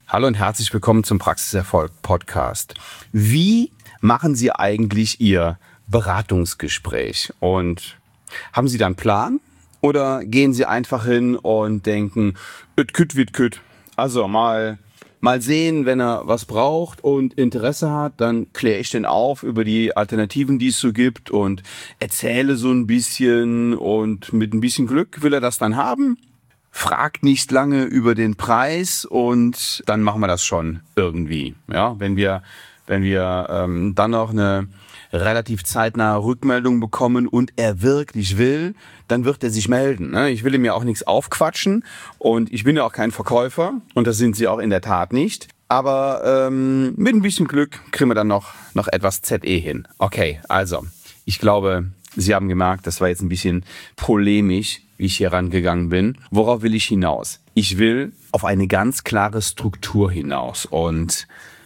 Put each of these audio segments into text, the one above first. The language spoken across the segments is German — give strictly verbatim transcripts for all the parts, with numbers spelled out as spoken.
Hallo und herzlich willkommen zum Praxiserfolg-Podcast. Wie machen Sie eigentlich Ihr Beratungsgespräch? Und haben Sie da einen Plan? Oder gehen Sie einfach hin und denken, üt küt wird küt. Also mal, mal sehen, wenn er was braucht und Interesse hat, dann kläre ich den auf über die Alternativen, die es so gibt und erzähle so ein bisschen und mit ein bisschen Glück will er das dann haben. Fragt nicht lange über den Preis und dann machen wir das schon irgendwie. Ja, wenn wir, wenn wir ähm, dann noch eine relativ zeitnahe Rückmeldung bekommen und er wirklich will, dann wird er sich melden. Ne? Ich will ihm ja auch nichts aufquatschen und ich bin ja auch kein Verkäufer und das sind Sie auch in der Tat nicht. Aber ähm, mit ein bisschen Glück kriegen wir dann noch, noch etwas Z E hin. Okay, also ich glaube, Sie haben gemerkt, das war jetzt ein bisschen polemisch, wie ich hier rangegangen bin. Worauf will ich hinaus? Ich will auf eine ganz klare Struktur hinaus. Und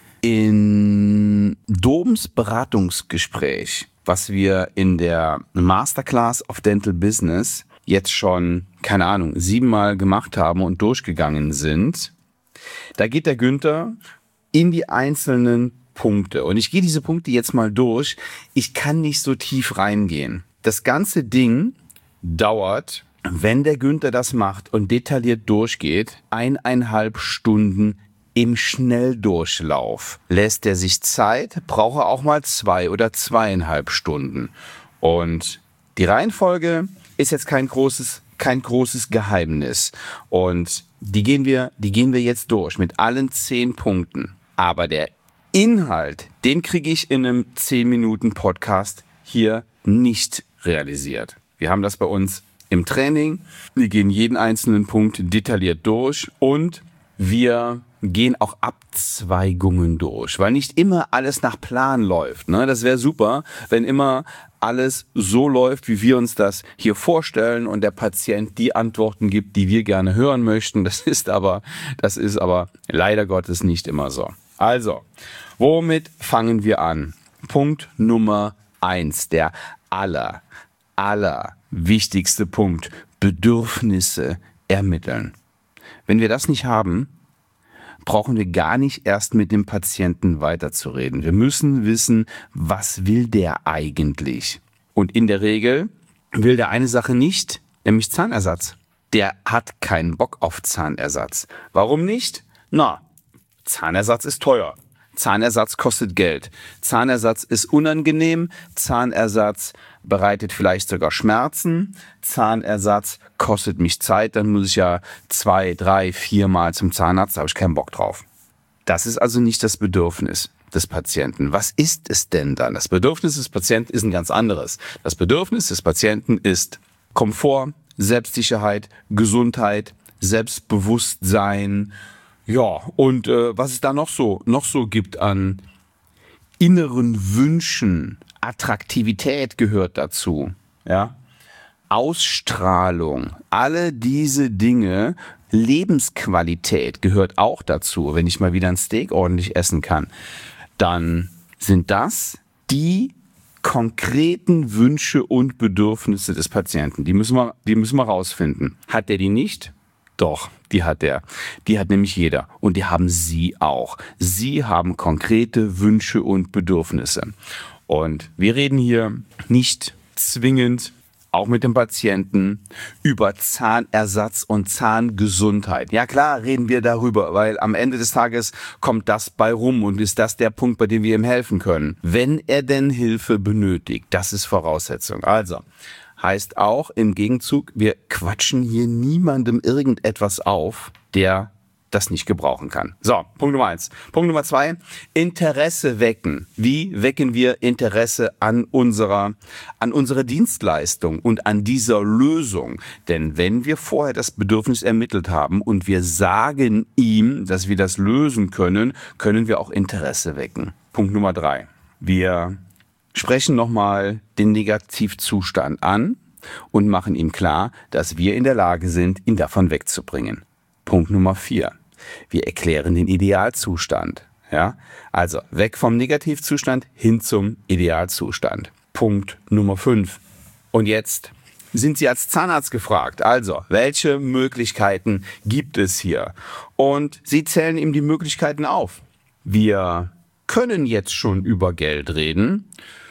in Doms Beratungsgespräch, was wir in der Masterclass of Dental Business jetzt schon, keine Ahnung, siebenmal gemacht haben und durchgegangen sind, da geht der Günther in die einzelnen Punkte. Und ich gehe diese Punkte jetzt mal durch. Ich kann nicht so tief reingehen. Das ganze Ding dauert, wenn der Günther das macht und detailliert durchgeht, eineinhalb Stunden im Schnelldurchlauf. Lässt er sich Zeit, braucht er auch mal zwei oder zweieinhalb Stunden. Und die Reihenfolge ist jetzt kein großes, kein großes Geheimnis. Und die gehen wir, die gehen wir jetzt durch mit allen zehn Punkten. Aber der Inhalt, den kriege ich in einem zehn Minuten Podcast hier nicht realisiert. Wir haben das bei uns im Training. Wir gehen jeden einzelnen Punkt detailliert durch und wir gehen auch Abzweigungen durch, weil nicht immer alles nach Plan läuft. Ne? Das wäre super, wenn immer alles so läuft, wie wir uns das hier vorstellen und der Patient die Antworten gibt, die wir gerne hören möchten. Das ist aber, das ist aber leider Gottes nicht immer so. Also, womit fangen wir an? Punkt Nummer eins, der aller, aller wichtigste Punkt, Bedürfnisse ermitteln. Wenn wir das nicht haben, brauchen wir gar nicht erst mit dem Patienten weiterzureden. Wir müssen wissen, was will der eigentlich? Und in der Regel will der eine Sache nicht, nämlich Zahnersatz. Der hat keinen Bock auf Zahnersatz. Warum nicht? Na, Zahnersatz ist teuer. Zahnersatz kostet Geld. Zahnersatz ist unangenehm. Zahnersatz bereitet vielleicht sogar Schmerzen. Zahnersatz kostet mich Zeit. Dann muss ich ja zwei, drei, vier Mal zum Zahnarzt. Da habe ich keinen Bock drauf. Das ist also nicht das Bedürfnis des Patienten. Was ist es denn dann? Das Bedürfnis des Patienten ist ein ganz anderes. Das Bedürfnis des Patienten ist Komfort, Selbstsicherheit, Gesundheit, Selbstbewusstsein. Ja, und äh, was es da noch so, noch so gibt an inneren Wünschen, Attraktivität gehört dazu, ja, Ausstrahlung, alle diese Dinge, Lebensqualität gehört auch dazu. Wenn ich mal wieder ein Steak ordentlich essen kann, dann sind das die konkreten Wünsche und Bedürfnisse des Patienten. Die müssen wir, die müssen wir rausfinden. Hat der die nicht? Doch, die hat er. Die hat nämlich jeder. Und die haben Sie auch. Sie haben konkrete Wünsche und Bedürfnisse. Und wir reden hier nicht zwingend, auch mit dem Patienten, über Zahnersatz und Zahngesundheit. Ja klar, reden wir darüber, weil am Ende des Tages kommt das bei rum und ist das der Punkt, bei dem wir ihm helfen können. Wenn er denn Hilfe benötigt, das ist Voraussetzung. Also, heißt auch im Gegenzug, wir quatschen hier niemandem irgendetwas auf, der das nicht gebrauchen kann. So, Punkt Nummer eins. Punkt Nummer zwei, Interesse wecken. Wie wecken wir Interesse an unserer, an unserer Dienstleistung und an dieser Lösung? Denn wenn wir vorher das Bedürfnis ermittelt haben und wir sagen ihm, dass wir das lösen können, können wir auch Interesse wecken. Punkt Nummer drei. Wir sprechen nochmal den Negativzustand an und machen ihm klar, dass wir in der Lage sind, ihn davon wegzubringen. Punkt Nummer vier. Wir erklären den Idealzustand. Ja? Also weg vom Negativzustand hin zum Idealzustand. Punkt Nummer fünf. Und jetzt sind Sie als Zahnarzt gefragt. Also, welche Möglichkeiten gibt es hier? Und Sie zählen ihm die Möglichkeiten auf. Wir können jetzt schon über Geld reden,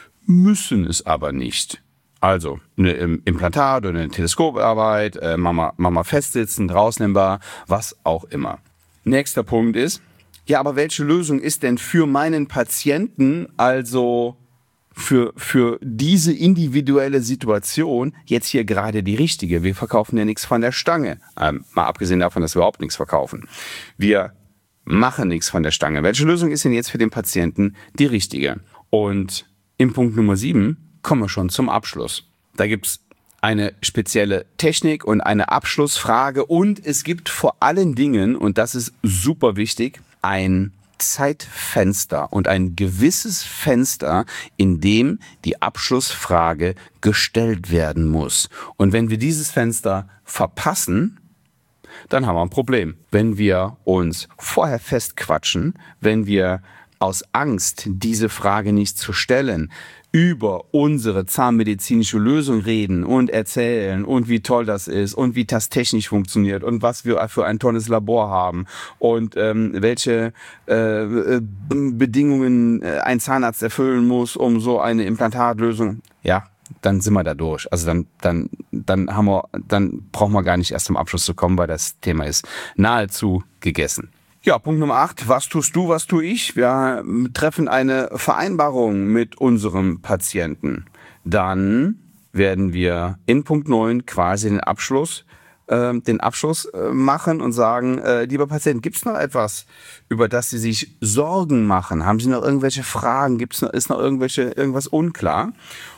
müssen es aber nicht. Also eine Implantat oder eine Teleskoparbeit, äh, Mama, Mama festsitzen, rausnehmbar, was auch immer. Nächster Punkt ist, ja, aber welche Lösung ist denn für meinen Patienten, also für, für diese individuelle Situation jetzt hier gerade die richtige? Wir verkaufen ja nichts von der Stange, ähm, mal abgesehen davon, dass wir überhaupt nichts verkaufen. Wir machen nichts von der Stange. Welche Lösung ist denn jetzt für den Patienten die richtige? Und im Punkt Nummer sieben kommen wir schon zum Abschluss. Da gibt's eine spezielle Technik und eine Abschlussfrage und es gibt vor allen Dingen, und das ist super wichtig, ein Zeitfenster und ein gewisses Fenster, in dem die Abschlussfrage gestellt werden muss. Und wenn wir dieses Fenster verpassen, dann haben wir ein Problem. Wenn wir uns vorher festquatschen, wenn wir aus Angst, diese Frage nicht zu stellen, über unsere zahnmedizinische Lösung reden und erzählen und wie toll das ist und wie das technisch funktioniert und was wir für ein tolles Labor haben und ähm, welche äh, Bedingungen ein Zahnarzt erfüllen muss, um so eine Implantatlösung, ja, dann sind wir da durch. Also dann, dann, dann haben wir, dann brauchen wir gar nicht erst zum Abschluss zu kommen, weil das Thema ist nahezu gegessen. Ja, Punkt Nummer acht. Was tust du, was tue ich? Wir treffen eine Vereinbarung mit unserem Patienten. Dann werden wir in Punkt neun quasi den Abschluss, äh, den Abschluss äh, machen und sagen, äh, lieber Patient, gibt es noch etwas, über das Sie sich Sorgen machen? Haben Sie noch irgendwelche Fragen? Gibt's noch, ist noch irgendwelche, irgendwas unklar?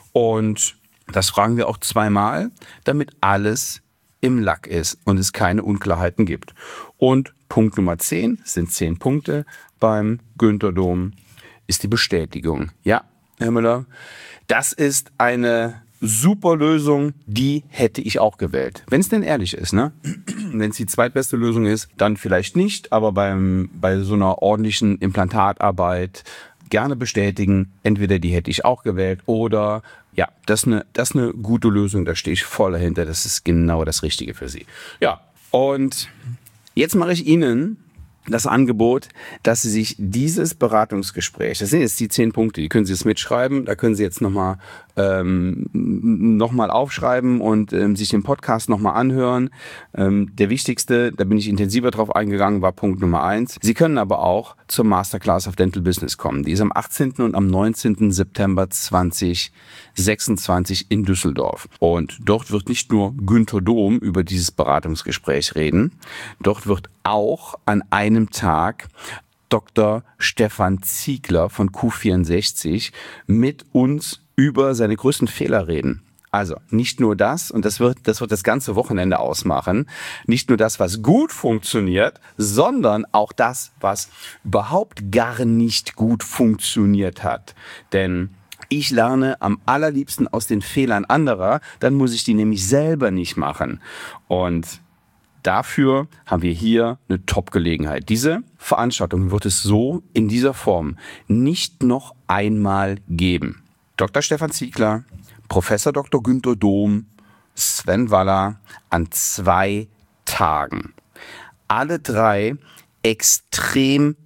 Und das fragen wir auch zweimal, damit alles im Lack ist und es keine Unklarheiten gibt. Und Punkt Nummer zehn sind zehn Punkte beim Günther Dom, ist die Bestätigung. Ja, Herr Müller, das ist eine super Lösung, die hätte ich auch gewählt. Wenn es denn ehrlich ist, ne? Wenn es die zweitbeste Lösung ist, dann vielleicht nicht, aber beim, bei so einer ordentlichen Implantatarbeit gerne bestätigen, entweder die hätte ich auch gewählt oder ja, das ist eine, das ist eine gute Lösung, da stehe ich voll dahinter, das ist genau das Richtige für Sie. Ja, und jetzt mache ich Ihnen das Angebot, dass Sie sich dieses Beratungsgespräch, das sind jetzt die zehn Punkte, die können Sie jetzt mitschreiben, da können Sie jetzt nochmal ähm, noch mal aufschreiben und ähm, sich den Podcast nochmal anhören. Ähm, der wichtigste, da bin ich intensiver drauf eingegangen, war Punkt Nummer eins. Sie können aber auch zur Masterclass of Dental Business kommen. Die ist am achtzehnten und am neunzehnten September zweitausendsechsundzwanzig in Düsseldorf. Und dort wird nicht nur Günther Dom über dieses Beratungsgespräch reden, dort wird auch an einem Tag Doktor Stefan Ziegler von Q vierundsechzig mit uns über seine größten Fehler reden. Also nicht nur das, und das wird, das wird das ganze Wochenende ausmachen, nicht nur das, was gut funktioniert, sondern auch das, was überhaupt gar nicht gut funktioniert hat. Denn ich lerne am allerliebsten aus den Fehlern anderer, dann muss ich die nämlich selber nicht machen. Und dafür haben wir hier eine Top-Gelegenheit. Diese Veranstaltung wird es so in dieser Form nicht noch einmal geben. Doktor Stefan Ziegler, Professor Doktor Günther Dom, Sven Waller an zwei Tagen. Alle drei extrem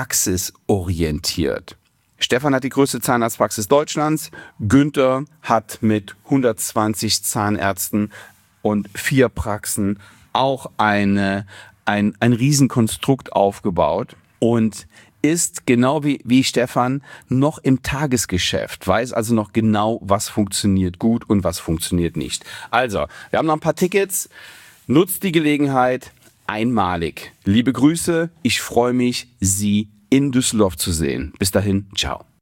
praxisorientiert. Stefan hat die größte Zahnarztpraxis Deutschlands. Günther hat mit hundertzwanzig Zahnärzten und vier Praxen auch eine, ein, ein Riesenkonstrukt aufgebaut und ist genau wie, wie Stefan noch im Tagesgeschäft, weiß also noch genau, was funktioniert gut und was funktioniert nicht. Also, wir haben noch ein paar Tickets. Nutzt die Gelegenheit, einmalig. Liebe Grüße, ich freue mich, Sie in Düsseldorf zu sehen. Bis dahin, ciao.